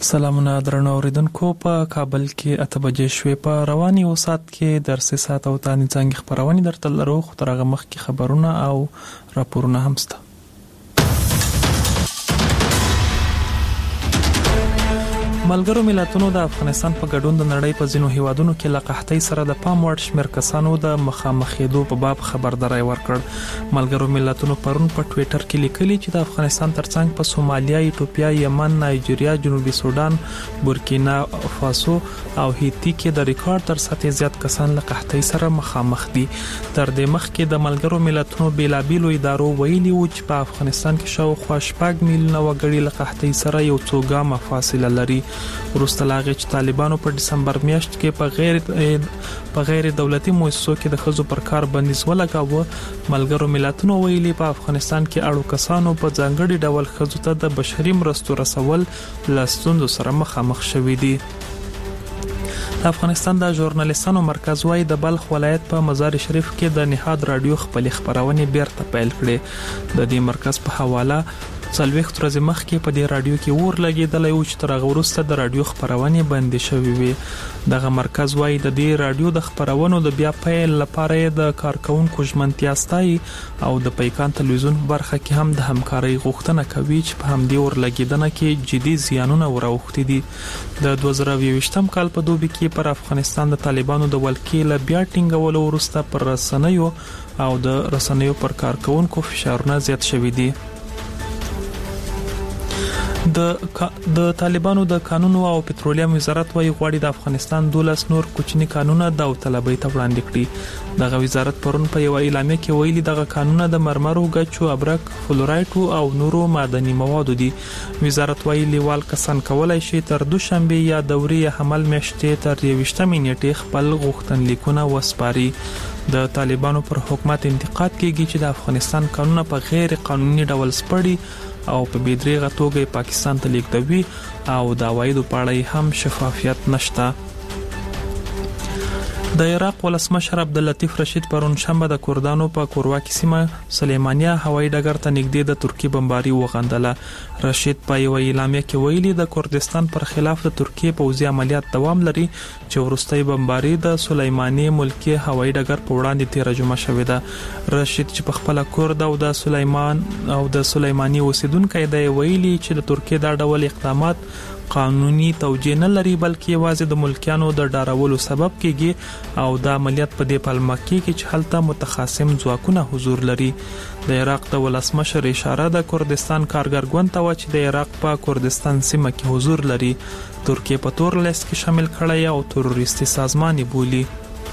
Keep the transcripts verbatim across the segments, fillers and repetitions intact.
سلامونه درنو اوریدونکو، په کابل کې اته بجې شوې. په رواني وسات کې درسي ساعت او تانی څنګه خبرونه درته لرو، خو ترغه مخ کې خبرونه او راپورونه هم شته. ملګرو ملتونو د افغانستان په ګډون د نړۍ په ځینو هیوادونو کې لقحتۍ سره د پام وړ شمېر کسانو د مخامخېدو په باب خبرداري ورکړ. ملګرو ملتونو پرون په ټوئیټر کې لیکلي چې د افغانستان ترڅنګ په سومالیا، ایتوپیا، یمن، نایجیریا، جنوبي سودان، بورکینا فاسو او هیتی کې د ریکارډ تر سطح زیات کسان لقحتۍ سره مخامخ دي. تر دې مخکې د ملګرو ملتونو بیلابیلو ادارو ویلي و چې په افغانستان کې شاوخوا شپږ میلیونه وګړي لقحتۍ سره یو څو ګامه فاصله لري. وروسته لا غي چې طالبانو په دسمبر میاشت کې په غیر په غیر دولتي مؤسسو کې د خزو پر کار بندیز ولګاوه، ملګرو ملتونو ویلي په افغانستان کې اړو کسانو په ځانګړي ډول خزو ته د بشري مرستو رسول لاستوندو سره مخامخ شوي دي. د افغانستان د ژورنالیستانو مرکز وايي د بلخ ولایت په مزار شریف کې د نهاد رادیو خپل خبرونه بیرته پیل کړې. د دې مرکز په حواله څلويخت ورځې مخکې په دې رادیو کې اور لګیدلی و چې تر هغه وروسته د رادیو خبرونه بندې شوې وي. دغه مرکز وايي د دې رادیو د خبرونو د بیا پیل لپاره د کارکونکو ژمنتیا ستایي او د پیکان تلویزیون برخه کې هم د همکارۍ غوښتنه کوي چې په همدې اور لګیدنه کې جدي زیانونه وراوښتي دي. د دوه زره یوویشتم کال په دوبي کې پر افغانستان د طالبانو د ولکې له بیا ټینګولو وروسته پر رسنیو او د رسنیو پر کارکونکو فشارونه زیات شوي دي. د د طالبانو د قانونو او پټرولیم وزارت وايي غواړي د افغانستان دولس نور کوچني قانونه د طلبۍ ته وړاندې کړي. دغه وزارت پرون په یو اعلامیه کې ویلي دغه قانونه د مرمرو، ګچو، ابرک، فلورایټ او نورو معدني موادو دي. وزارت وايي لیوال کسان کولای شي تر دوشنبه یا دوري حمل میاشتې تر یوویشتمې نیټې خپل غوښتنلیکونه وسپاري. د طالبانو پر حکومت انتقاد کیږي چې د افغانستان قانونه په غیر قانوني ډول سپړي او په بيدریغه توګه پاکستان ته لیږدوي او د عوایدو په اړه هم شفافیت نشته. د عراق ولسمشر عبداللطیف رشید پرون شنبه د کردانو په کورواکي سیمه سلیمانیه هوایي ډګر ته نږدې د ترکیه بمباري وغندله. رشید په یو اعلامیه کې ویلي د کردستان پر خلاف د ترکیه پوځي عملیات دوام لري چې ورستۍ بمباري د سلیمانی ملکی هوایي ډګر په وړاندې ترجمه شوې ده. رشید چې په خپل کورد او د سلیمان او د سلیمانی اوسیدونکو دی ویلي چې د ترکیه د ډول اقدامات قانوني توجیه نه لري، بلکې یوازې د ملکیانو د ډارولو سبب کیږي او د عملیات په دې پلمه کې چې هلته متخاصم ځواکونه حضور لري. د عراق د ولسمشر اشاره د کردستان کارګر ګوند ته و چې د عراق په کردستان سیمه کې حضور لري. ترکیه په تور لیست کې شامل کړی او تروریستي سازمان بولي.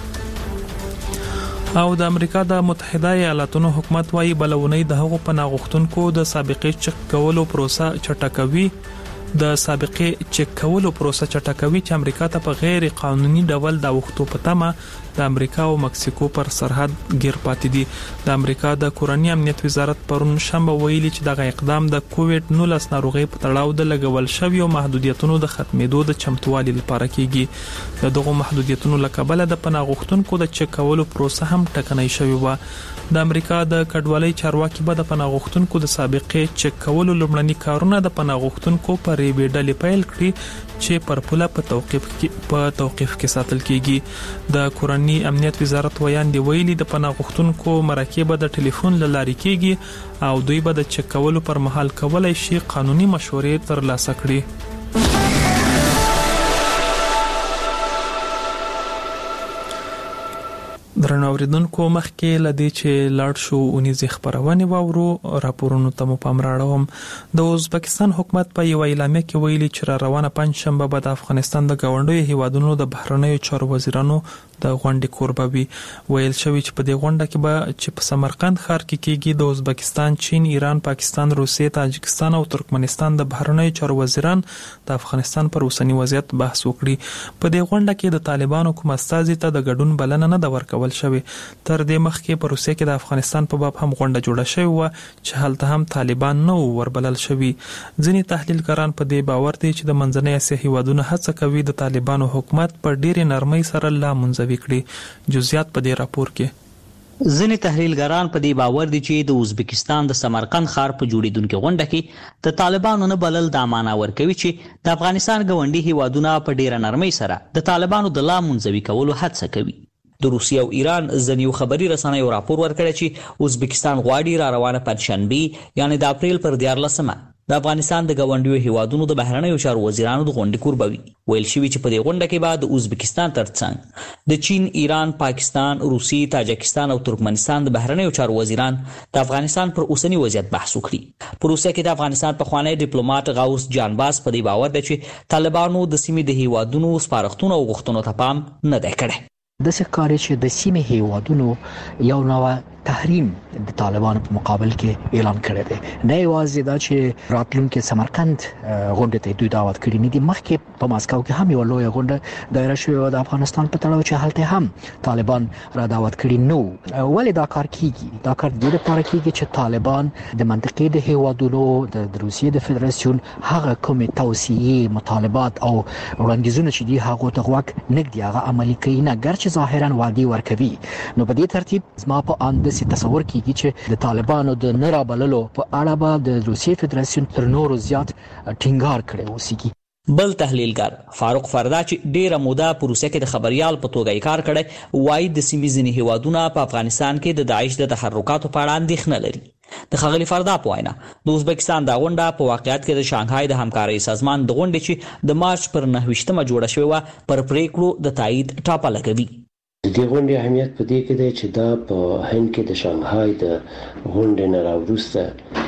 او د امریکا د متحده ایالاتونو حکومت وايي بلونی د هغو پناه غوښتونکو د سابقې چک کولو پروسه چټکوي د سابقې چک کولو پروسه چټکوي چې امریکا ته په غیر قانوني ډول د وختو په تمه د امریکا او مکسیکو پر سرحد گیر پاتې دي. د امریکا د کورنۍ امنیت وزارت پرون شنبه ویلي چې دغه اقدام د کووډ نولس ناروغي په تړاو د لګول شویو محدودیتونو د ختمېدو د چمتووالي لپاره کیږي. د دغو محدودیتونو لکبله د پناه غوښتونکو د چک کولو پروسه هم ټکنۍ شوې و. د امریکا د کډوالۍ چارواکي به د پناه غوښتونکو د سابقې چک کولو لومړني کارونه د پناه غوښتونکو پر ریبې ډلې پیل کړي چې پر پوله په توقيف کې په توقيف کې ساتل کیږي. د کورنۍ امنیت وزارت ویان دی ویلي د پناه غوښتونکو مرکه به د ټلیفون لارې کیږي او دوی به د چک کولو پر مهال کولای شي قانوني مشورې ترلاسه کړي. درنو اوریدونکو، مخکې لدی چې لاړ شو اونیزه خبرونه واورو راپورونو ته مو پام راړوم. د ازبکستان حکومت په یو اعلامیه کې ویلي چې را روانه پنځ شنبه به د افغانستان د گاونډیو هیوادونو د بهرنیو چارو وزیرانو د غونډې کوربه وي. ویل شوی چې په دې غونډه کې به چې په سمرقند ښار کې کېږي د ازبکستان، چین، ایران، پاکستان، روسیې، تاجکستان او ترکمنستان د بهرنیو چارو وزیران د افغانستان پر اوسنی وضعیت بحث وکړي. په دې غونډه کې د طالبانو کوم استازي ته د ګډون بلنه نه ده ورکول شوی. تر دې مخکې په روسیې کې د افغانستان په باب هم غونډه جوړه شوې و چې هلته هم طالبان نه وربلل شوی. ځینې تحلیلګران په دې باور دي چې د منځنۍ اسیا هیوادونو هڅه کوي د طالبانو حکومت په ډېرې نرمۍ سره لا منځوي کړي. جزئیات په دې راپور کې. ځینې تحلیلګران په دې باور دي چې د ازبکستان د سمرقند ښار په جوړیدونکي غونډه کې د طالبانو نه بلل دا معنا ورکوي چې د افغانستان ګاونډي هیوادونه په ډیره نرمۍ سره د طالبانو د لا منځوي کولو هڅه کوي. د روسیې او ایران ځینې خبري رسنیو راپور ورکړی چې ازبکستان غواړي را روانه پنجشنبه یعنی د اپریل پر دیارلسمه د افغانستان د ګاونډیو هیوادونو د بهرنیو چارو وزیرانو د غونډې کوربه وي. ویل شوي چې په دې غونډه کې به د ازبکستان ترڅنګ د چین، ایران، پاکستان، روسي، تاجکستان او ترکمنستان د بهرنیو چارو وزیران د افغانستان پر اوسنی وضعیت بحث وکړي. په روسیه کې د افغانستان پخوانی ډیپلوماټ غوث جانباز په دې باور دی چې طالبانو د سیمې د هیوادونو سپارښتنو او غوښتنو ته پام نه دی کړی. د څه چې د سیمې هیوادونو یو نوع تحریم د طالبانو په مقابل کې اعلان کړی دی. نه یوازې دا چې راتلونکي سمرقند غونډه ته دوی دعوت کړی نه دي، مخکې په ماسکو کې هم یو لوی غونډه دایره شوې د افغانستان په تړاو چې هلته هم طالبان را دعوت کړي نو. ولې دا کار کیږي؟ دا کار د دې لپاره کیږي چې طالبان د منطقې د هیوادونو د روسیې د فدراسیون هغه کومې توصیې، مطالبات او وړاندیزونه چې دي هغه ته غوږ نږدي هغه عملي کوي نه، ګرچې ظاهرا وعدې ورکوي. نو په دې ترتیب زما په اند تصور کیږي چې د طالبانو د نه رابللو په اړه به د روسیې فدراسیون تر نورو زیات ټینګار کړی اوسېږي. بل تحلیلګر فاروق فردا چې ډیره موده په روسیه کې د خبريال په توګه کار کړی وایي د سیمې ځینې هیوادونه په افغانستان کې د داعش د تحرکاتو په اړه اندېښنه لري. د ښاغلي فردا په وینا د ازبکستان د غونډه په واقعیت کې د شانګهای د همکارۍ سازمان د غونډې چې د مارچ پر نهه ویشتمه جوړه شوې وه پر پریکړو د تایید ټاپه لګوي. د دې غونډې اهمیت په دې کې دی چې دا په هند کې د شانګهای د غونډې نه راوروسته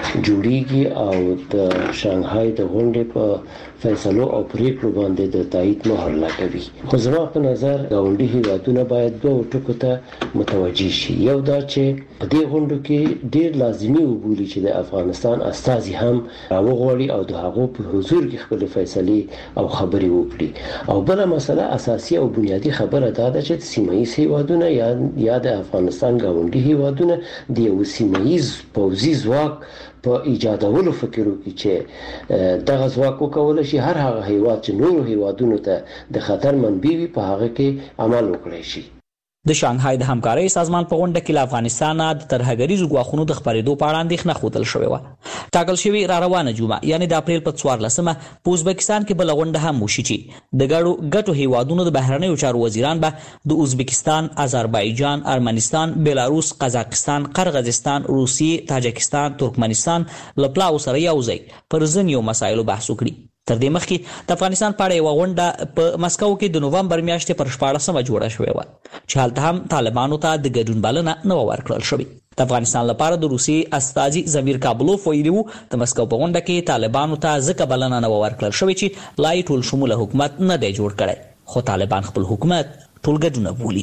جوړیږي او د شانګهای د غونډې په فیصلو او پریکړو باندې د تایید مهر لګوي. خو زما په نظر ګاونډي هیوادونه باید دوه ټکو ته متوجه شي. یو دا چې په دې غونډو کې ډیر لازمي وبولي چې د افغانستان استازي هم راوغوړي او د هغو په حضور کې خپل فیصلې او خبرې وکړي. او بل مسله اساسي او بنیادی خبره دا ده چې سیمه ییز هیوادونه یا یا د افغانستان ګاونډي هیوادونه د یو سیمه ییز پوځي ځواک په ایجادولو فکر وکړي چې دغه ځواک وکولای شي هر هغه هیواد چې نورو هیوادونو ته د خطر منبع وي په هغه کې عمل وکړي شي. د شانګهای د همکارۍ سازمان په غونډه کې له افغانستان د ترهګریزو ګواښونو د خپرېدو په اړه اندېښنه ښودل شوې وه. ټاکل شوې را روانه جمعه یعنې د اپریل په څوارلسمه په ازبکستان کې بله غونډه هم وشي چې د ګډو ګټو هیوادونو د بهرنیو چارو وزیران به د ازبکستان، آذربایجان، ارمنستان، بیلاروس، قزاقستان، قرغیزستان، روسیې، تاجکستان، ترکمنستان له پلاو سره یو ځای پر ځینو مسایلو بحث وکړي. تر دې مخکې د افغانستان په اړه یوه غونډه په مسکو کې د نومبر میاشتې پر شپاړسمه جوړه شوې وه چې هلته هم طالبانو ته د ګډون بلنه نه وه ورکړل شوې. د افغانستان لپاره د روسیې استازي زمیر کابلوف ویلي وو د مسکو په غونډه کې طالبانو ته ځکه بلنه نه وه ورکړل شوې چې لا یې ټول شموله حکومت نه دی جوړ کړی، خو طالبان خپل حکومت ټولګډونه بولي.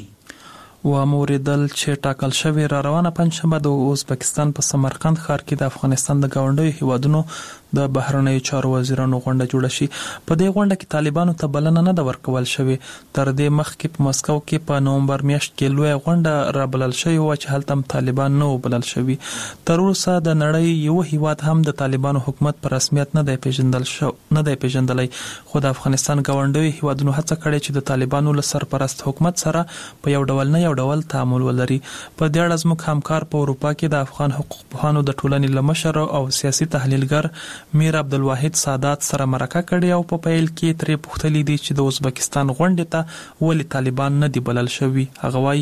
و موریدل چې ټاکل شوی را روانه پنځشنبه د ازبکستان په سمرقند ښار کې د افغانستان د ګاونډیو هیوادونو د بهرنیو چارو وزیرانو غونډه جوړه شي. په دې غونډه کې طالبانو ته بلنه نه ده ورکول شوې. تر دې مخکې په مسکو کې په نومبر میاشت کې لویه غونډه را بلل شوې وه چې هلته هم طالبان نه و بلل شوي. تر اوسه د نړۍ یو هیواد هم د طالبانو حکومت په رسمیت نه دی پیژندل شو نه دی پیژندلی، خو د افغانستان ګاونډیو هیوادونو هڅه کړې چې د طالبانو له سرپرست حکومت سره په یو ډول نه یو ډول تعامل ولري. په دې اړه زموږ همکار په اروپا کې د افغان حقوق پوهانو د ټولنې له مشر او سیاسي تحلیلګر میر عبدالواحد سادات سره مرکه کړې او په پیل کې ترې پوښتلي دي چې د ازبکستان غونډې ته ولې طالبان نه دي بلل شوي. هغه وایي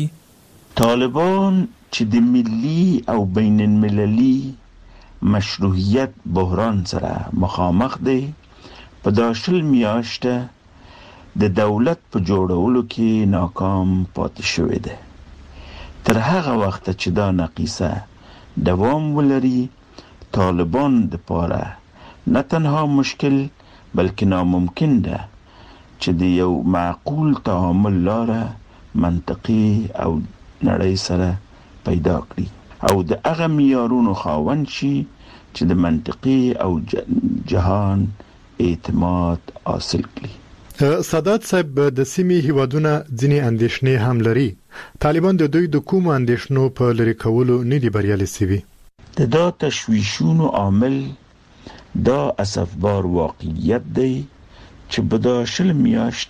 طالبان چې د ملي او بین المللي مشروعیت بحران سره مخامخ دی په دا شل میاشته د دولت په جوړولو کې ناکام پاتې شوی دی. تر هغه وخت چې دا نقیصه دوام ولري طالبان دپاره نه تنها مشکل بلکې ناممکن ده چې د یو معقول تعامل لاره منطقي او نړۍ سره پیدا کړي او د هغه معیارونو خاوند شي چې د منطقي او جهان اعتماد حاصل کړي. سادات صاحب د سیمې هیوادونه ځینې اندېښنې هم لري. طالبان د دوی د کوم اندېښنو په لري کولو نه دي بریالي شوي؟ د دا تشویشونو عامل دا اسفبار واقعیت دی چې په دا شل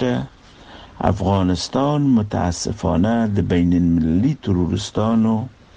میاشته افغانستان متاسفانه د بین المللي تروریستانو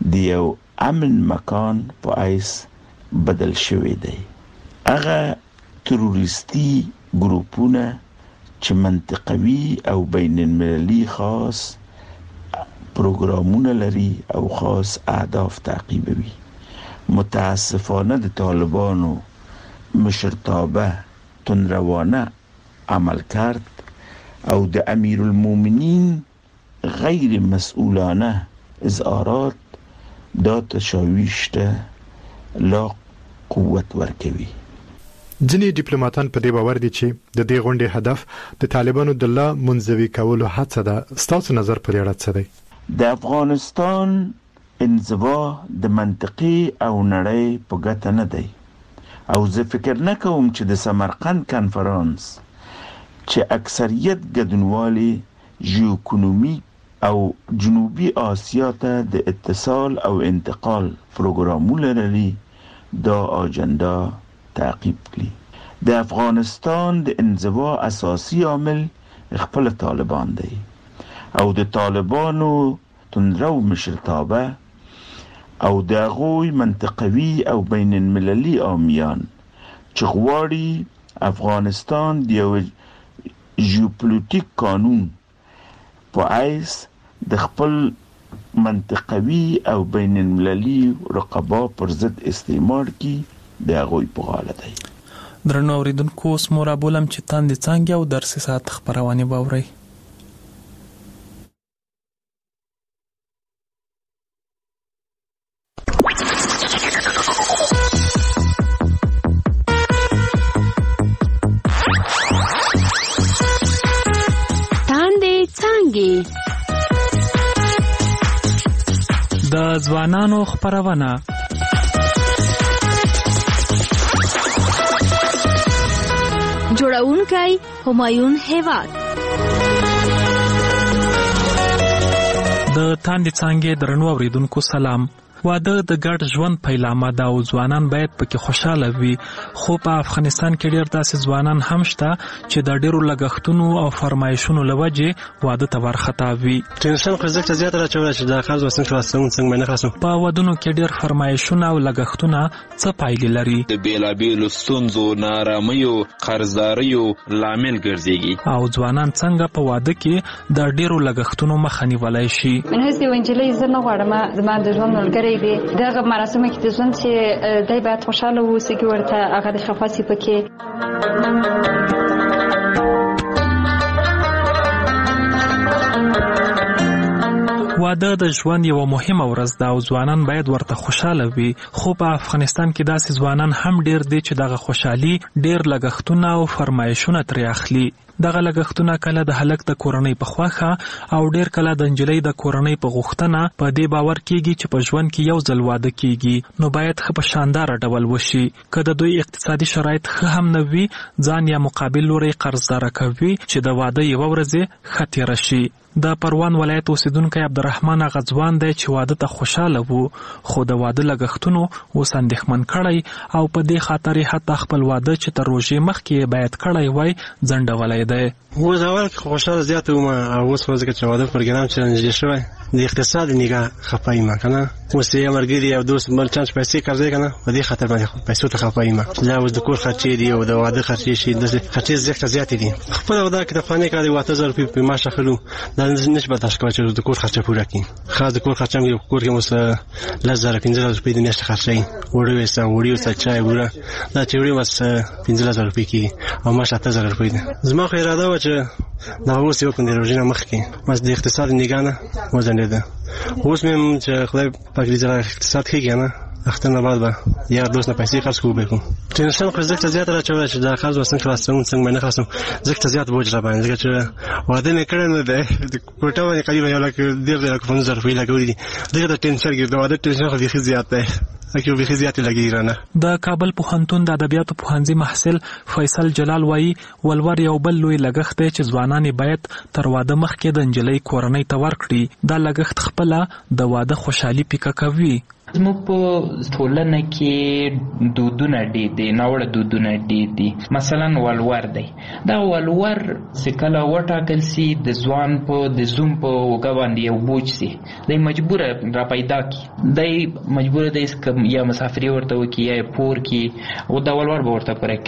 د یو امن مکان په حیث بدل شوی دی. هغه تروریستي ګروپونه چې منطقوي او بین المللي خاص پروګرامونه لري او خاص اهداف تعقیبوي. متاسفانه د طالبانو مشرتابه تندروانه عمل کرد او د امیرالمومنین غیر مسئولانه اظهارات دا تشویش ته لا قوت ورکوي. ځینې ډیپلوماټان په دې باور دي چې د دې غونډې هدف د طالبانو د لا منزوي کولو هڅه ده. ستاسو نظر په دې اړه څه دی؟ د افغانستان انزوا د منطقي او نړۍ په ګټه نه دی او زه فکر نه کوم چې د سمرقند کنفرانس چې اکثریت ګډونوالي ژوئیکونومیک او جنوبي آسیا ته د اتصال او انتقال پروګرامونه لري دا اجنډا تعقیب کړي. د افغانستان د انزوا اساسي عامل خپل طالبان دی او د طالبانو تندرو مشرتابه او د هغوی منطقوي او بین المللي عامیان چې غواړي افغانستان د یو ژیوپولیټیک قانون په حیث د خپل منطقوي او بین المللي رقابه پر ضد استعمار کی د هغوی په غاړه دی. درنو اوریدونکو، اوس مو رابولم چې تاندې څانګې او درسي ساعت خبرونه باورئ. د ځوانانو خبرونه جوړونکی همایون هیواد. د تاندې څانګې درنو اوریدونکو سلام. واده د ګډ ژوند پیلامه ده او ځوانان باید پکې خوشاله وي، خو په افغانستان کې ډېر داسې ځوانان هم شته چې د ډېرو لګښتونو او فرمایشونو له وجې واده ته ورخطا وي. ټینشن خو زیات زیات راچوي چې دا خرڅ وسنګ خلاصون څنګه نه خلاصون. په ودونو کې ډېر فرمایشونه او لګښتونه څه پایلې لري؟ د بیلابیلو ستونزو، نارامیو، قرضداریو لامل ګرځيږي. او ځوانان څنګه په واده کې د ډېرو لګښتونو مخه نیولای شي؟ من هسه وینجلې زنه غواړم زما د ژوند ملګری دی دغه مراسم کې د ژوند چې دای باید خوشاله اوسي کې ورته هغه د خفاسي پکې. واده د ژوند یو مهمه ورځ ده او ځوانان باید ورته خوشاله وي، خو په افغانستان کې داسې ځوانان هم ډېر دي چې دغه خوشحالي ډېر لګښتونه او فرمایشونه ترې اخلي. دغه لګښتونه کله د هلک د کورنۍ په خواخه او ډېر کله د نجلۍ د کورنۍ په غوښتنه په دې باور کیږي چې په ژوند کې یو ځل واده کیږي، نو باید ښه په شاندار ډول وشي. که د دوی اقتصادي شرایط ښه هم نه وي، ځان یا مقابل لوري قرضدار کوي چې د واده یو ورځ ښه تیر شي. د پروان ولایت اوسیدونکی عبدالرحمن غزوان دی چې واده ته خوشاله وو، خو د واده لګښتونو اوس اندېښمن کړی او په دې خاطر حتی خپل واده چې تر روژې مخکې باید کړی وای ځنډولی دی. اوس اول کې خوشاله زیات وم او اوس خو ځکه چې واده پروګرام چې نږدې شوی د اقتصاد نگاه خپایم کنه. اوس یې مرګري او دوست بل چانس پیسې قرضې کنه په دې خاطر باندې پیسې ته خپایم. دا اوس د کور خرچې دی او د واده خرچې شي د خرچې زیات زیات دي. خپل واده کې د خانه کې د واته زر په معاش اخلو دا نش به تاسو کوي چې د کور خرچه پوره کړي. خاص د کور خرچه موږ کور کې مس لزر پنځه زره روپۍ د میاشتې خرچې وړو وسه وړو څه چای وړه دا چې وړو مس پنځه زره روپۍ کې او معاش اته زره روپۍ ده. زما خو اراده و چې دا اوس یو کوم د روزنه مخ کې مس د اقتصاد نگانه وزنه ده. اوس مې چې خدای پاک دې زړه اقتصاد کې کنه اختر نه بعد به یا دوست نه پیسې خرڅ کوو بکو. ټینشن خو زیات زیات راچوي چې دا خرڅ وسنګ خلاصون څنګه نه خلاصون. زیات زیات بوج را باندې ځکه چې واده نه کړن نه ده د کوټه باندې قریب یو لک ډیر ډیر کوم زر په لګولې دي. دغه د ټینشن کې د واده ټینشن خو بيخي زیات ده. اکیو بيخي زیات لګي رانه. د کابل پوهنتون د ادبیاتو پوهنځي محصل فیصل جلال وایي ولور یو بل لوی لګښت دی چې ځوانان باید تر واده مخکې د نجلۍ کورنۍ ته ورکړي. دا لګښت خپل د واده خوشحالي پیکه کوي. زموږ په ټولنه کې دودونه ډېر دي، ناوړه دودونه ډېر دي. مثلا ولور دی، دا ولور چې کله وټاکل سي د ځوان په د زوم په اوږه باندې یو بوج سي، دی مجبوره را پیدا کی، دی مجبوره دی یا مسافري ورته وکړي یا پور کړي او دا ولور به ورته پوره